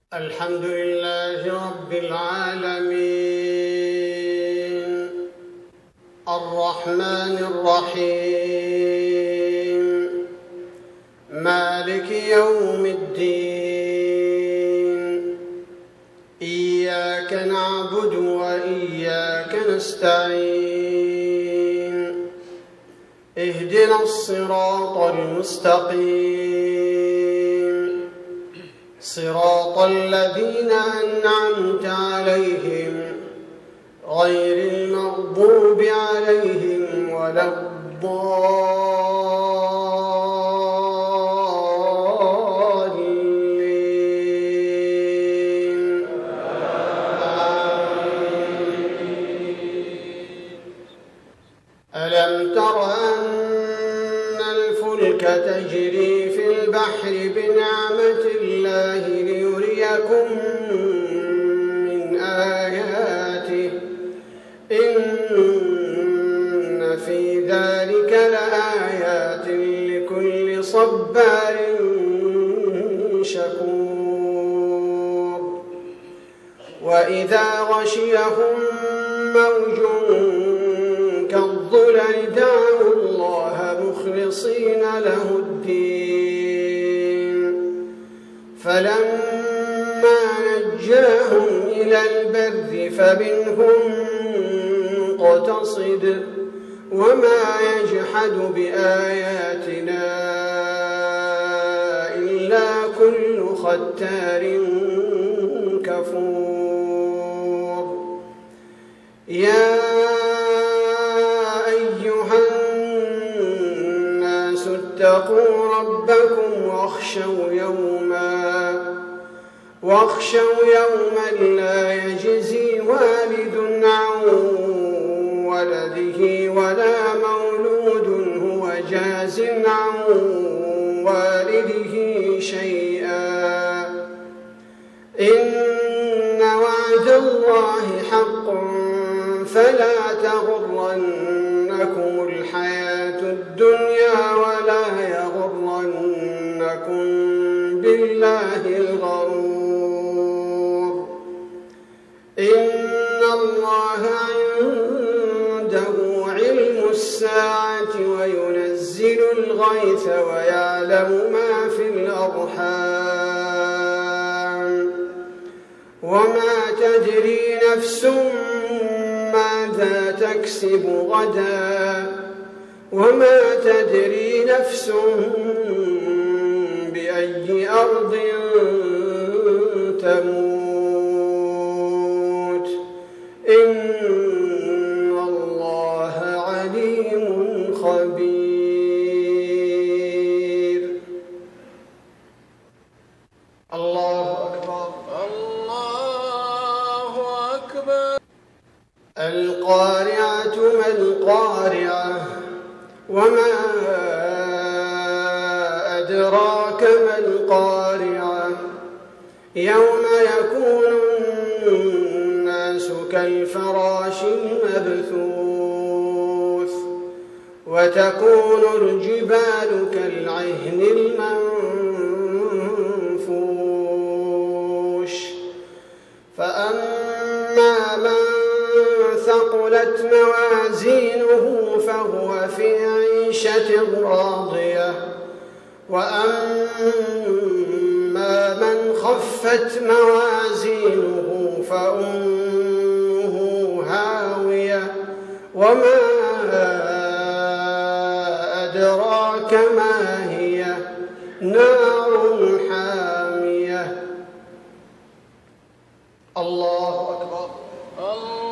الحمد لله رب العالمين الرحمن الرحيم مالك يوم الدين إياك نعبد وإياك نستعين اهدنا الصراط المستقيم صراط الذين أنعمت عليهم غير المغضوب عليهم ولا الضالين ألم تر أن الفلك تجري في البحر بنعمة الله ليريكم من آياته إن في ذلك لآيات لكل صبار شكور وإذا غشيهم موج كالظلل دعوا الله مخلصين له الدين فلما نجاهم إلى البر فمنهم مقتصد وما يجحد بآياتنا إلا كل ختار كفور يا أيها الناس اتقوا ربكم واخشوا يوما لا يجزي والد عن ولده ولا مولود هو جاز عن والده شيئا إن وعد الله حق فلا تغرنكم الحياة الدنيا ولا يغرنكم بالله الغرور إن الله عنده علم الساعة وينزل الغيث ويعلم ما في الأرحام وما تدري نفس ماذا تكسب غدا وما تدري نفس بأي أرض تموت إن الله عليم خبير الله أكبر الله أكبر. القارعة ما القارعة وما أدراك ما القارعة يوم يكون الناس كالفراش المبثوث وتكون الجبال كالعهن المنفوش فأما من ثقلت موازينه فهو في عيشة راضية وأما من خفت موازينه فأمه هاوية وما أدراك ما هي نار حامية الله أكبر.